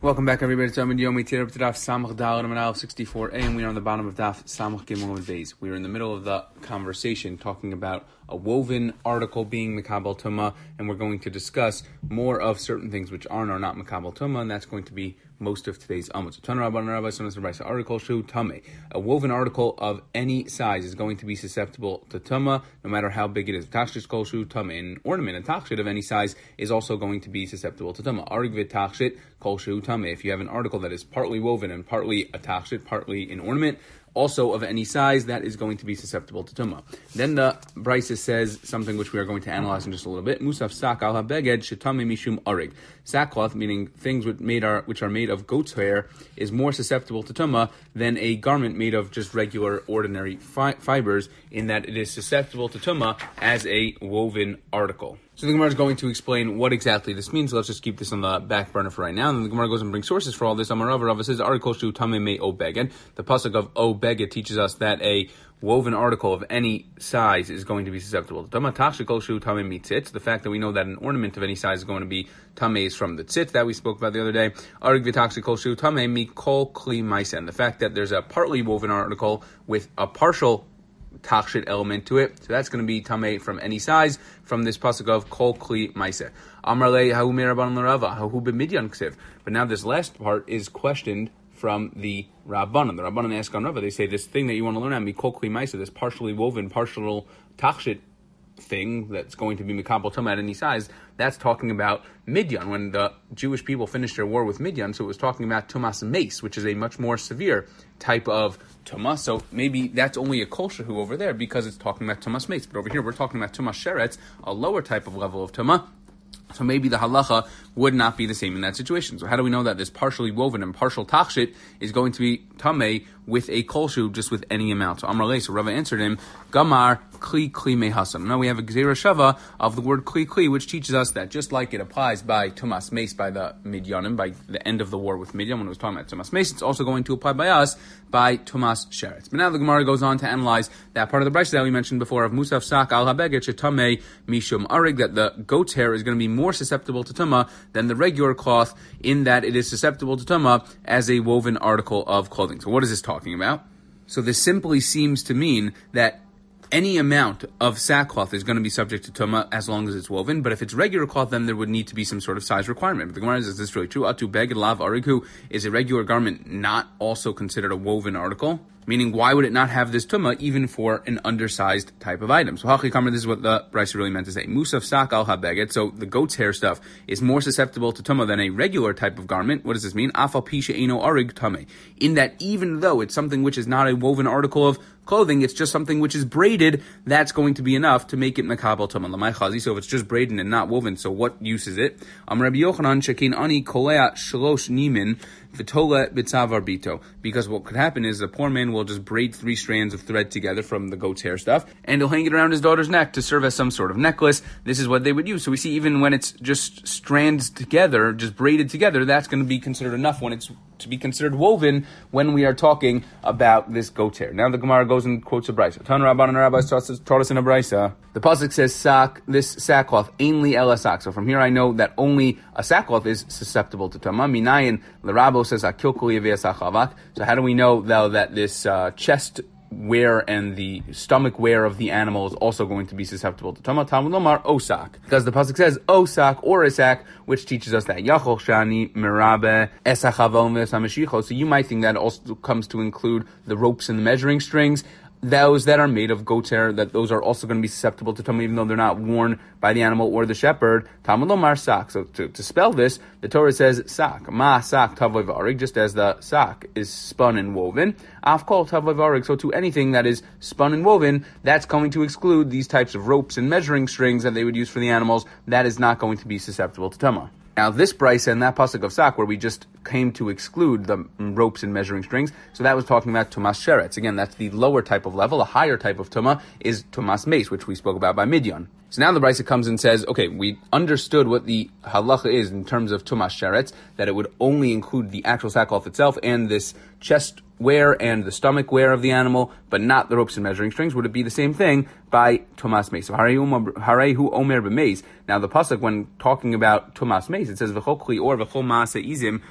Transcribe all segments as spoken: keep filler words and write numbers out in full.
Welcome back, everybody. It's Ahmed Yomi Tirab to Daf Samach Dal and Manal sixty-four A, and we are on the bottom of Daf Samach Gimel Beis. We are in the middle of the conversation talking about a woven article being Mekabel Tumah, and we're going to discuss more of certain things which are or not Mekabel Tumah, and that's going to be most of today's Amud. So, Tan Rabban Rabbi Sonas Rabbi article Shu Tameh. A woven article of any size is going to be susceptible to Tumah, no matter how big it is. Tachshit Kol Shu Tameh. An ornament, a tachshit of any size, is also going to be susceptible to Tumah. Arig v'tachshit Kol Shu Tameh. If you have an article that is partly woven and partly a tachshit, partly an ornament, also of any size, that is going to be susceptible to Tumah. Then the Brisa says something which we are going to analyze in just a little bit. Musaf sak al habeged shetame mishum arig. Sackcloth, meaning things which made are which are made of goat's hair, is more susceptible to Tumah than a garment made of just regular, ordinary fi- fibers, in that it is susceptible to Tumah as a woven article. So the Gemara is going to explain what exactly this means. Let's just keep this on the back burner for right now. And then the Gemara goes and brings sources for all this. Amar Rava, Rava says, Arikol shu tameh me o beged. The pasuk of o beged teaches us that a woven article of any size is going to be susceptible to Tumah. Tachshikol shu tameh mitzit. The fact that we know that an ornament of any size is going to be tameh is from the tzit that we spoke about the other day. Arig v'tachshikol shu tameh mikol kli maisen. The fact that there's a partly woven article with a partial tachshit element to it, so that's going to be tameh from any size, from this pasuk of kol kli maiseh. Amar le hahu meraban l'rava hahu b'midyan ksiv. But now this last part is questioned from the Rabbanan. The Rabbanan ask on Rava, they say this thing that you want to learn at mikol kli maiseh, this partially woven, partial tachshit thing that's going to be Mekabel Tumah at any size, that's talking about Midyan, when the Jewish people finished their war with Midyan, so it was talking about Tumas Mace, which is a much more severe type of Tumah, so maybe that's only a Kol Shehu over there because it's talking about Tumas Mace, but over here we're talking about Tumas Sheretz, a lower type of level of Tumah, so maybe the halacha would not be the same in that situation. So how do we know that this partially woven and partial tachshit is going to be tameh with a kolshu, just with any amount? So Amar Le, so Rava answered him, Gamar kli kli mehasan. Now we have a gzeira shava of the word kli kli, which teaches us that just like it applies by Tumas Mace, by the Midyanim, by the end of the war with Midyan, when it was talking about Tumas Mace, it's also going to apply by us by Tumas Sheretz. But now the Gemara goes on to analyze that part of the Brisa that we mentioned before of Musaf sak al habeged shetameh mishum arig, that the goat's hair is going to be more susceptible to Tumah than the regular cloth, in that it is susceptible to Tumah as a woven article of clothing. So what is this talking about? So this simply seems to mean that any amount of sackcloth is going to be subject to Tumah as long as it's woven, but if it's regular cloth, then there would need to be some sort of size requirement. But the Gemara says, is this really true? Atu beged lav arigu, is a regular garment not also considered a woven article? Meaning, why would it not have this tumah even for an undersized type of item? So, hachi kamar, this is what the Brisa really meant to say. Musaf sak al habeged. So, the goat's hair stuff is more susceptible to tumah than a regular type of garment. What does this mean? Afal pi she'eino arig tameh. In that, even though it's something which is not a woven article of clothing, it's just something which is braided, that's going to be enough to make it mekabel tumah. Lamai chazi. So, if it's just braided and not woven, so what use is it? Am Rabbi Yochanan shekin ani kolea shlosh nimin v'tola b'tzavar bito. Because what could happen is a poor man will just braid three strands of thread together from the goat's hair stuff, and he'll hang it around his daughter's neck to serve as some sort of necklace. This is what they would use. So we see even when it's just strands together, just braided together, that's going to be considered enough when it's to be considered woven when we are talking about this goat's hair. Now the Gemara goes and quotes a Brisa. Tan Rabban and Rabbi taught us in a Brisa. The pasuk says, "Sak, this sackcloth, ainly ela sak." So from here I know that only a sackcloth is susceptible to Tumah. Minayin l'Rabo says akilkuli v'yasachavak. So how do we know though that this uh, chest wear and the stomach wear of the animal is also going to be susceptible to Tumah? Talmud Lomar osak, because the pasuk says osak or isak, which teaches us that yachol shani merabe esachavon v'sameshicho. So you might think that also comes to include the ropes and the measuring strings, those that are made of goat's hair, that those are also going to be susceptible to Tumah, even though they're not worn by the animal or the shepherd. Talmud Lomar sak. So to, to spell this, the Torah says sak. Ma sak tavoy v'arig, just as the sak is spun and woven. Af kol tavoy v'arig. So to anything that is spun and woven, that's going to exclude these types of ropes and measuring strings that they would use for the animals. That is not going to be susceptible to Tumah. Now, this Brisa and that pasuk of sak, where we just came to exclude the ropes and measuring strings, so that was talking about Tumas Sheretz. Again, that's the lower type of level. A higher type of Tumah is Tumas Mace, which we spoke about by Midyan. So now the Brisa comes and says, okay, we understood what the halacha is in terms of Tumas Sheretz, that it would only include the actual sackcloth itself and this chest wear and the stomach wear of the animal, but not the ropes and measuring strings. Would it be the same thing by Tumas Mace? So Harehu Omer b'Mace. Now the pasuk, when talking about Tumas Mace, it says V'chol kli or v'chol maaseh izim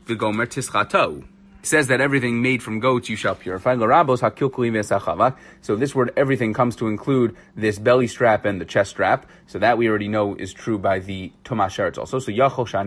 the gomer tischato. It says that everything made from goats you shall purify. So this word everything comes to include this belly strap and the chest strap. So that we already know is true by the Tumas Sheretz also. So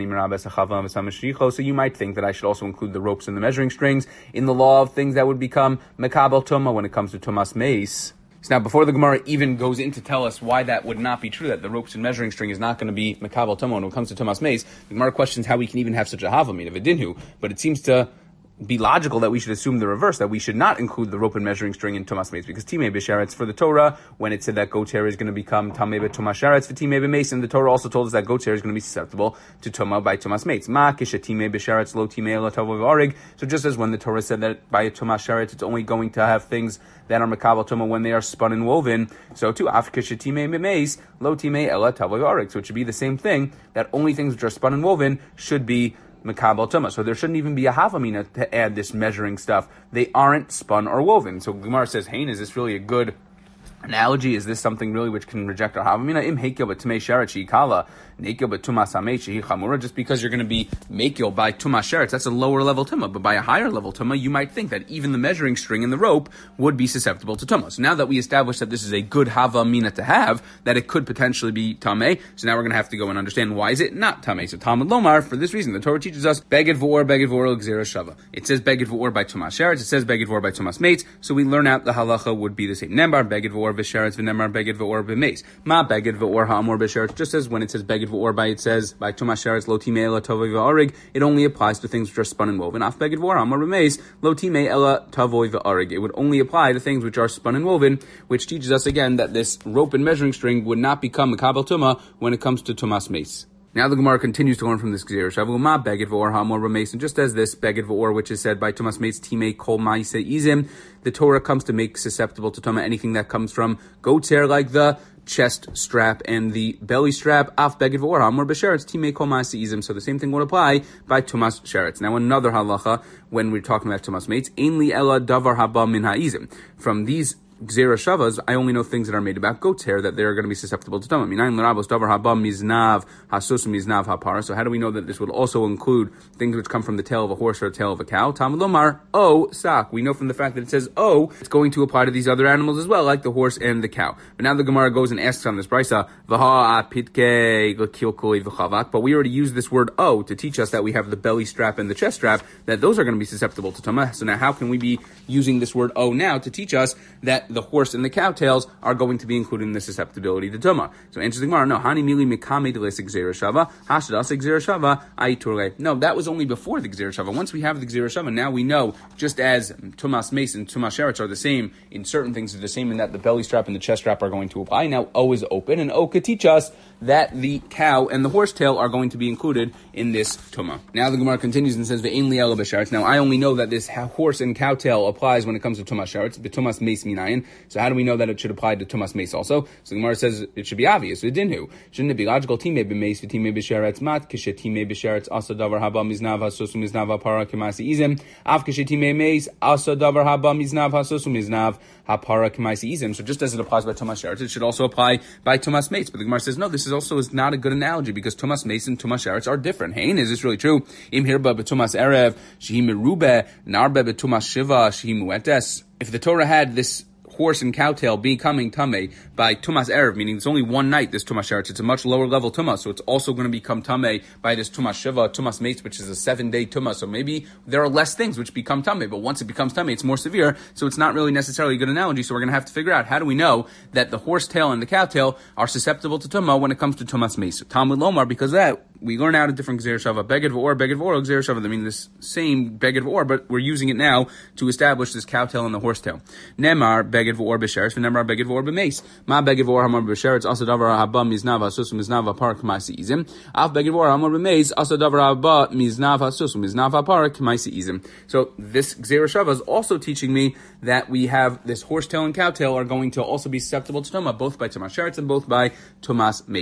so you might think that I should also include the ropes and the measuring strings in the law of things that would become Mekabel Tumah when it comes to Tumas Meis. So now, before the Gemara even goes in to tell us why that would not be true, that the ropes and measuring string is not going to be Mekabel Tumah when it comes to Tumas Meis, the Gemara questions how we can even have such a Havamid of a Dinhu. But it seems to be logical that we should assume the reverse, that we should not include the rope and measuring string in Tumas Meis, because Timei B'Sheretz for the Torah, when it said that goat's hair is going to become Tamei B'Tumas Sheretz for Timei B'Meis, and the Torah also told us that goat's hair is going to be susceptible to Tumah by Tumas Meis. Ma Kisha Timei B'Sheretz Lo Timei Ela Tavo V'Arig. So just as when the Torah said that by a Tumas Sheretz it's only going to have things that are Mekabel Tumah when they are spun and woven, so too Af Kisha Timei B'Meis Lo Timei Ela Tavo V'Arig. So it should be the same thing, that only things which are spun and woven should be Mekabel Tumah. So there shouldn't even be a Havamina to add this measuring stuff. They aren't spun or woven. So Gemara says, hey, is this really a good analogy? Is this something really which can reject our Havamina? Im Hekel b'Tumei Sheretz Sheikala, Nekel b'Tumas Hamei Shehi Chamura. Just because you're going to be Mekel by Tumas Sheretz, that's a lower level Tumah. But by a higher level Tumah, you might think that even the measuring string and the rope would be susceptible to Tumah. So now that we established that this is a good Havamina to have, that it could potentially be Tamei, so now we're going to have to go and understand why is it not Tamei. So Talmud Lomar, for this reason, the Torah teaches us Beged V'or, Beged V'or Gzera Shava. It says Beged V'or by Tumas Sheretz, it says Beged V'or by Tumas Meis, so we learn out the halacha would be the same. Nembar Beged V'or V'Sheretz V'Nembar Beged V'or V'Meis. Ma Beged V'or Ha'amor B'Sheretz, just as when it says Beged V'or by, it says by Tumas Sheretz Lo Timei Ela Tavoi V'Arig, it only applies to things which are spun and woven. Af Beged V'or Ha'amor B'Meis Lo Timei Ela Tavoi V'Arig. It would only apply to things which are spun and woven, which teaches us again that this rope and measuring string would not become Mekabel Tumah when it comes to Tumas Meis. Now the Gemara continues to learn from this Gzera Shavu Ma Beged V'or Ha'amor B'Meis, and just as this Beged V'or, which is said by Tumas Meis Timei Kol Ma'aseh Izim, the Torah comes to make susceptible to Tumah anything that comes from goat's hair, like the chest strap and the belly strap. Af Beged V'or Ha'amor B'Sheretz Timei Kol Ma'aseh Izim. So the same thing would apply by Tumas Sheretz. Now another halacha when we're talking about Tumas Meis, Ein li ela davar haba min ha'izim. From these Gzera Shavas, I only know things that are made about goat's hair that they're going to be susceptible to Tumah. Minayin l'rabos davar haba miznav hasus miznav hapara. So how do we know that this would also include things which come from the tail of a horse or the tail of a cow? Talmud Lomar, oh, sak. We know from the fact that it says oh, it's going to apply to these other animals as well, like the horse and the cow. But now the Gemara goes and asks on this brisa, v'ha pitke l'kilkuli v'chavak. But we already used this word oh to teach us that we have the belly strap and the chest strap, that those are going to be susceptible to Tumah. So now how can we be using this word oh now to teach us that the horse and the cow tails are going to be included in the susceptibility to Tumah? So answers the Gemara, no, hani mili mikame deles Gzera Shava, hashadas Gzera Shava, aiturle. No, that was only before the Gzera Shava. Once we have the Gzera Shava, now we know, just as Tumas Meis and Tumas Sheretz are the same, in certain things are the same in that the belly strap and the chest strap are going to apply. Now O is open, and O could teach us that the cow and the horse tail are going to be included in this Tumah. Now the Gemara continues and says, ve'ein li ela b'sheretz. Now I only know that this horse and cow tail applies when it comes to Tumas Sheretz, the Tumas Meis minayin. So how do we know that it should apply to Tumas Meis also? So the Gemara says it should be obvious. It didn't. Shouldn't it be logical? Timei b'meis v'timei b'sheretz mat kishe timei b'sheretz asa davar haba miznav hasosu miznav hapara k'masi izim af kishe timei meis asa davar haba miznav hasosu miznav hapara k'masi izim. So just as it applies by Tumas Sheretz, it should also apply by Tumas Meis. But the Gemara says no. This is also is not a good analogy because Tumas Meis and Tumas Sheretz are different. Hein, is this really true? Im hirba b'Tumas erev shehi merube narbe b'Tumas shiva shehi muetes. If the Torah had this horse and cow tail becoming Tamei by Tumas Erev, meaning it's only one night, this Tumas Sheretz, it's a much lower level Tumah, so it's also going to become Tamei by this Tumas Shiva, Tumas Meis, which is a seven day Tumah, so maybe there are less things which become Tamei, but once it becomes Tamei, it's more severe, so it's not really necessarily a good analogy, so we're going to have to figure out how do we know that the horse tail and the cow tail are susceptible to Tumah when it comes to Tumas Meis. So Talmud Lomar, because of that, we learn out a different Gzera Shava, Beged V'or, Beged V'or, Gzera Shava. I mean, this same Beged V'or, but we're using it now to establish this cow tail and the horse tail. Nemar, Beged V'or b'Sheretz, v'nemar Beged V'or b'Meis. Ma Beged V'or hamar b'Sheretz, asa davar haba miznav hasus miznav hapar k'maisi izim. Af Beged V'or hamar b'Meis, asa davar haba miznav hasus miznav hapar k'maisi izim. So this Gzera Shava is also teaching me that we have this horse tail and cow tail are going to also be susceptible to Tumah, both by Tumas Sheretz and both by Tumas Meis.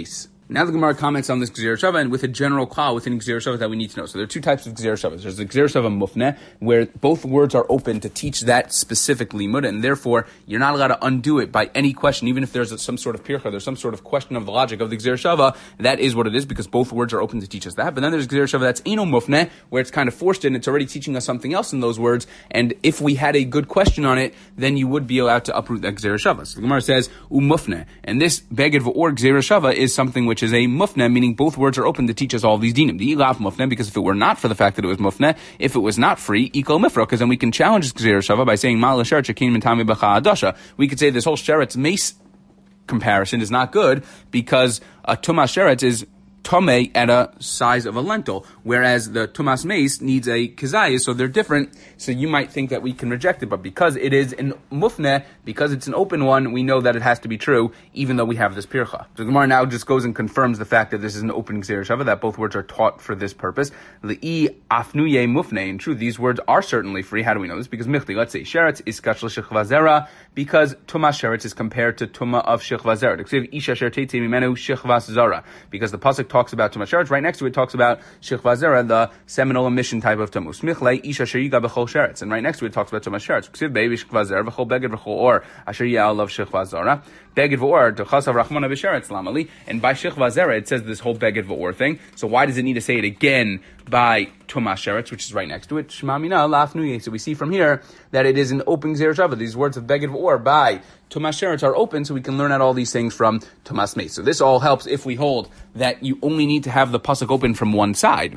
Now the Gemara comments on this Gzeir Shava and with a general klal within Gzeir Shava that we need to know. So there are two types of Gzeir Shavas. There's the Gzeir Shava Mufneh, where both words are open to teach that specific limud, and therefore you're not allowed to undo it by any question, even if there's a, some sort of pircha, there's some sort of question of the logic of the Gzeir Shava. That is what it is, because both words are open to teach us that. But then there's Gzeir Shava that's Eino Mufneh, where it's kind of forced in, it's already teaching us something else in those words, and if we had a good question on it, then you would be allowed to uproot that Gzeir Shava. So the Gemara says, Umufneh, and this Beged V'or Gzeir Shava is something which is a Mufneh, meaning both words are open to teach us all of these dinim. The ilaf mufneh, because if it were not for the fact that it was mufneh, if it was not free, ikol mifra, because then we can challenge Gzeir Shava by saying mal l'sheret shekin mitami b'cha adasha. We could say this whole sheretz mace comparison is not good because a tumas sheretz is tomei at a size of a lentil, whereas the tumas mace needs a kizayis, so they're different. So you might think that we can reject it, but because it is an mufneh, because it's an open one, we know that it has to be true, even though we have this pircha. So the Gemara now just goes and confirms the fact that this is an open Gzeir Shava, that both words are taught for this purpose. Le'i afnuye mufneh. In truth, these words are certainly free. How do we know this? Because michti, let's say sheretz is kach l'shechva zera, because tumas sheretz is compared to tuma of shechva zera. Isha shertete mimenu shechvas zara, because the pasuk talks about tumas sheretz. Right next to it talks about shechva zera, the seminal emission type of tamus. Michlei isha sheriga b'chol sheretz, and right next to it talks about tumas sheretz. Ksiv be'evi shechva zera v'chol beged v'chol or asher ya'al of shechva zara. Beged v'or to chasav rachmana b'sheretz lamali, and by shechva zera it says this whole beged v'or thing. So why does it need to say it again by tumas sheretz, which is right next to it? Shema mina lafnuye. So we see from here that it is an open Gzeir Shava. These words of beged v'or by tumas sheretz are open, so we can learn out all these things from tumas mace. So this all helps if we hold that you only need to have the pasuk open from one side.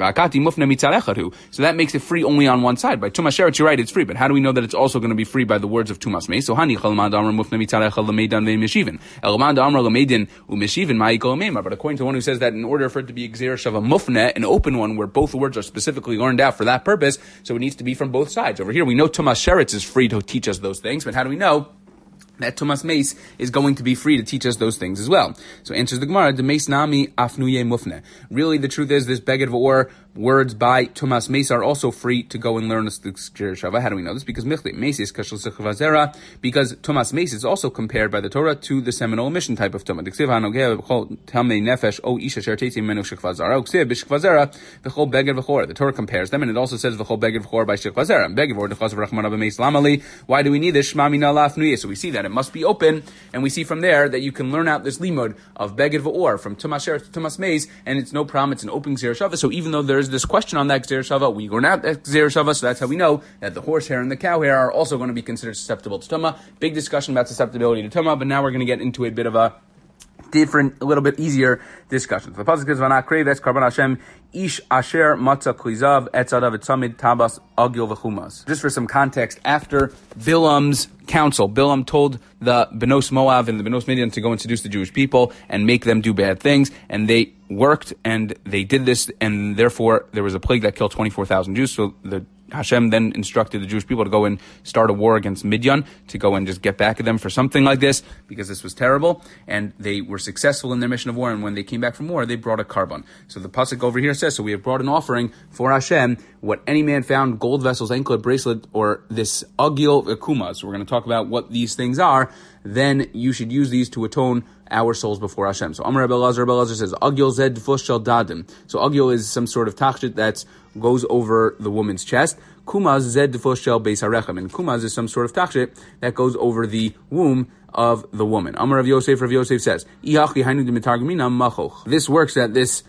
So that makes it free only on one side. By tumas sheretz, you're right, it's free. But how do we know that it's also going to be free by the words of tumas mace? So hani chalmad amar mufne mitzarecha lemeidan ve'meshivin. Elmad amar lemeidin u'meshivin ma'ikol meimar. But according to one who says that in order for it to be a Gzeir Shava mufne, an open one where both words are specifically learned out for that purpose, so it needs to be from both sides. Over here, we know tumas sheretz is free to teach us those things, but how do we know that tumas mace is going to be free to teach us those things as well? So answers the Gemara, the mace nami afnuye mufne. Really, the truth is this beged v'or words by tumas mace are also free to go and learn the Gzeir Shava. How do we know this? Because michli mace is kashel sechva zera, because tumas mace is also compared by the Torah to the seminal emission type of tumah. Diksiv hanogeh b'chol tamei nefesh o isha sherteti menu shechva zera. Uksiv b'shechva zera v'chol beged v'chor. The Torah compares them, and it also says v'chol beged v'chor by shechva zera. And beged v'chor dechasav rachmana b'mace lamali. Why do we need this? Shema mina lafnuye. So we see that it must be open, and we see from there that you can learn out this limud of beged v'or from tumas sheretz to tumas mace, and it's no problem. It's an open Gzeir Shava. So even though there's this question on that Gzeir Shava, we learn out that Gzeir Shava, so that's how we know that the horse hair and the cow hair are also going to be considered susceptible to Tumah. Big discussion about susceptibility to Tumah, but now we're going to get into a bit of a different, a little bit easier discussion. So the pasuk is v'anakrev es karban Hashem ish asher matza klizav etzadav etzamid tabas agil v'chumas. Just for some context, after Bilam's counsel, Bilam told the Benos Moav and the Benos Midian to go and seduce the Jewish people and make them do bad things, and they worked and they did this, and therefore there was a plague that killed twenty-four thousand Jews. So the Hashem then instructed the Jewish people to go and start a war against Midian, to go and just get back at them for something like this, because this was terrible. And they were successful in their mission of war, and when they came back from war, they brought a carbon. So the pasuk over here says, so we have brought an offering for Hashem, what any man found, gold vessels, anklet, bracelet, or this agil v'kumah. So we're going to talk about what these things are. Then you should use these to atone our souls before Hashem. So Amar Rebbe Elazar, Rebbe Elazar says, Agil zed fush shel dadim. So Agil is some sort of tachshit that goes over the woman's chest. Kumaz zed fush shel beis harechem. And kumaz is some sort of tachshit that goes over the womb of the woman. Amar Rav Yosef, Rav Yosef says, Ihachi hainu d'mitargamina machoch. This works that this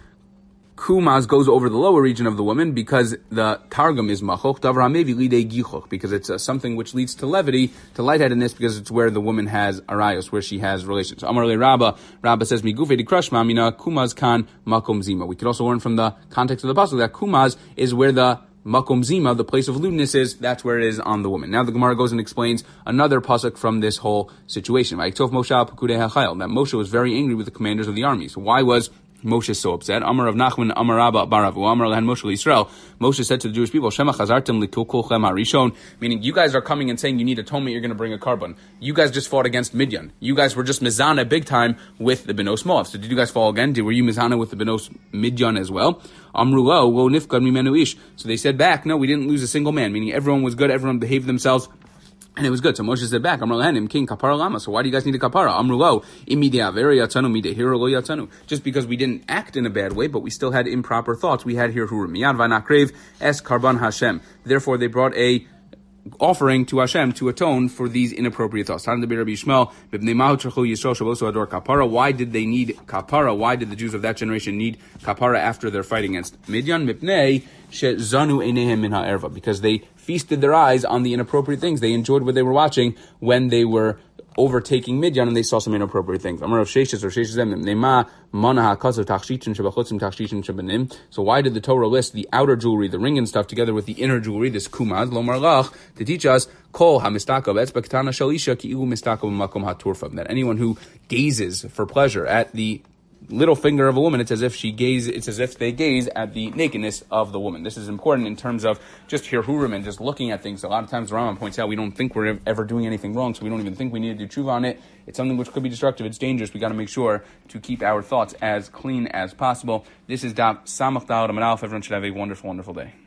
kumaz goes over the lower region of the woman because the targum is machoch, davar hamevi lidei gichoch, because it's uh, something which leads to levity, to lightheadedness, because it's where the woman has arayos, where she has relations. So Amar le Rabba, Rabba says, migufe di krashma mina kumaz kan makom zima. We could also learn from the context of the pasuk that kumaz is where the makom zima, the place of lewdness, is. That's where it is on the woman. Now the Gemara goes and explains another pasuk from this whole situation. That Moshe was very angry with the commanders of the army. So why was Moshe is so upset? Amar of Nachman, Amar Rabba, Baravu, Amar Lehen Moshe Yisrael. Moshe said to the Jewish people, Shema chazartem likulkulchem harishon, meaning you guys are coming and saying you need atonement, you're going to bring a carbon. You guys just fought against Midian. You guys were just mizana big time with the Benos Moav. So did you guys fall again? Did, were you mizana with the Benos Midian as well? Amru lo, wo nifkad mimenu ish. So they said back, no, we didn't lose a single man, meaning everyone was good, everyone behaved themselves And it was good. So Moshe said back, Amr Lahanim, King Kapara Lama. So why do you guys need a Kapara? Amru lo, imidea very yatzanu, midehiro lo yatzanu. Just because we didn't act in a bad way, but we still had improper thoughts. We had here Hurim. Miyad vanakrev es karban Hashem. Therefore, they brought a offering to Hashem to atone for these inappropriate thoughts. Why did they need kapara? Why did the Jews of that generation need kapara after their fight against Midian? Because they feasted their eyes on the inappropriate things. They enjoyed what they were watching when they were overtaking Midian and they saw some inappropriate things. So why did the Torah list the outer jewelry, the ring and stuff, together with the inner jewelry, this kumad, lomar lach, to teach us that anyone who gazes for pleasure at the little finger of a woman, it's as if she gaze, it's as if they gaze at the nakedness of the woman. This is important in terms of just hirhurim and just looking at things. A lot of times the Rambam points out we don't think we're ever doing anything wrong, so we don't even think we need to do tshuva on it. It's something which could be destructive. It's dangerous. We got to make sure to keep our thoughts as clean as possible. This is Daf Samach Daled Amud Aleph. Everyone should have a wonderful, wonderful day.